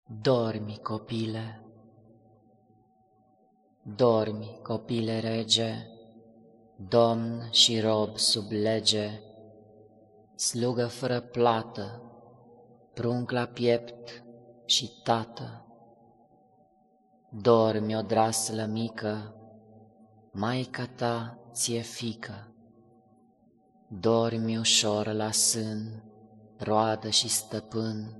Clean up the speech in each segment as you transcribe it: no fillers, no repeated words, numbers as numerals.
Dormi, copile, dormi, copile rege, domn și rob sub lege, slugă fără plată, prunc la piept și tată. Dormi, odraslă mică, maica ta ți-e fiică. Dormi ușor la sân, roadă și stăpân.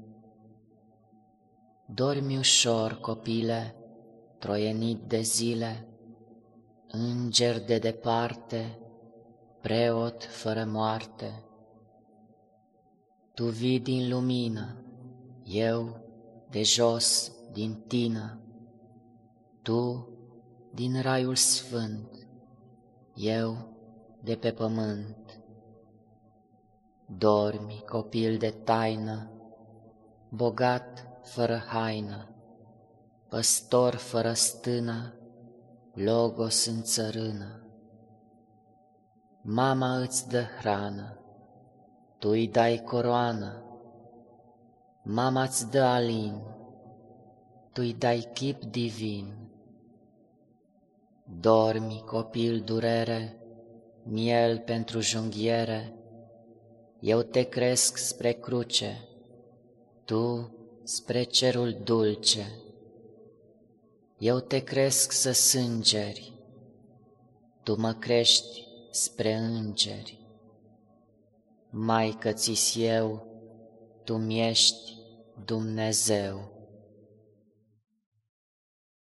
Dormi ușor, copile, troienit de zile, înger de departe, preot fără moarte. Tu vii din lumină, eu de jos din tină, tu din raiul sfânt, eu de pe pământ. Dormi, copil de taină, bogat fără haină, păstor fără stână, logos în țărână. Mama îți dă hrană, tu îi dai coroană, mama-ți dă alin, tu îi dai chip divin. Dormi, copil durere, miel pentru junghiere, eu te cresc spre cruce, tu spre cerul dulce. Eu te cresc să sângeri, tu mă crești spre îngeri. Maică ți-s eu, tu mi-ești Dumnezeu.